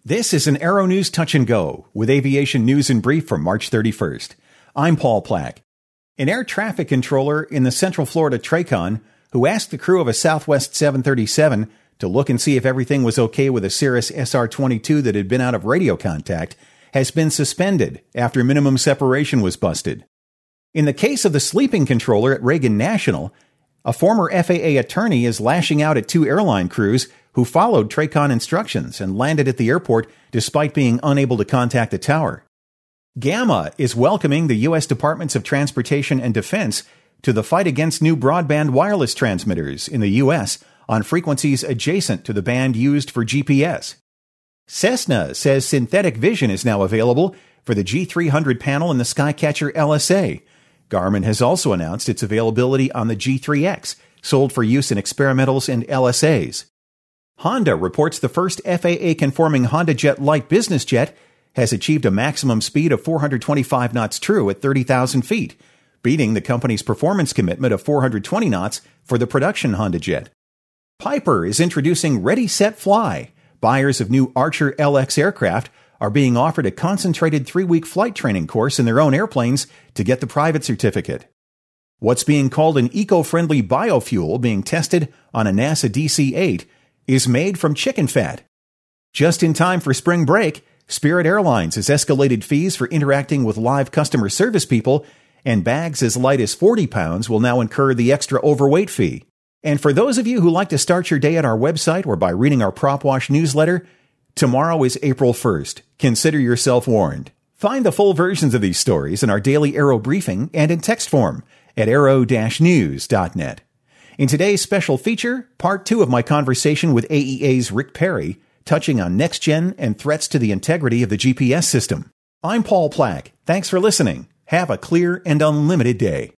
This is an Aero News Touch and Go with aviation news in brief from March 31st. I'm Paul Plack. An air traffic controller in the Central Florida TRACON who asked the crew of a Southwest 737 to look and see if everything was okay with a Cirrus SR-22 that had been out of radio contact has been suspended after minimum separation was busted. In the case of the sleeping controller at Reagan National, a former FAA attorney is lashing out at two airline crews who followed TRACON instructions and landed at the airport despite being unable to contact the tower. GAMA is welcoming the U.S. Departments of Transportation and Defense to the fight against new broadband wireless transmitters in the U.S. on frequencies adjacent to the band used for GPS. Cessna says synthetic vision is now available for the G300 panel in the Skycatcher LSA. Garmin has also announced its availability on the G3X, sold for use in experimentals and LSAs. Honda reports the first FAA-conforming HondaJet light business jet has achieved a maximum speed of 425 knots true at 30,000 feet, beating the company's performance commitment of 420 knots for the production HondaJet. Piper is introducing Ready, Set, Fly. Buyers of new Archer LX aircraft are being offered a concentrated 3-week flight training course in their own airplanes to get the private certificate. What's being called an eco-friendly biofuel being tested on a NASA DC-8 is made from chicken fat. Just in time for spring break, Spirit Airlines has escalated fees for interacting with live customer service people, and bags as light as 40 pounds will now incur the extra overweight fee. And for those of you who like to start your day at our website or by reading our Prop Wash newsletter, tomorrow is April 1st. Consider yourself warned. Find the full versions of these stories in our daily Aero briefing and in text form at aero-news.net. In today's special feature, part 2 of my conversation with AEA's Rick Perry, touching on next-gen and threats to the integrity of the GPS system. I'm Paul Plack. Thanks for listening. Have a clear and unlimited day.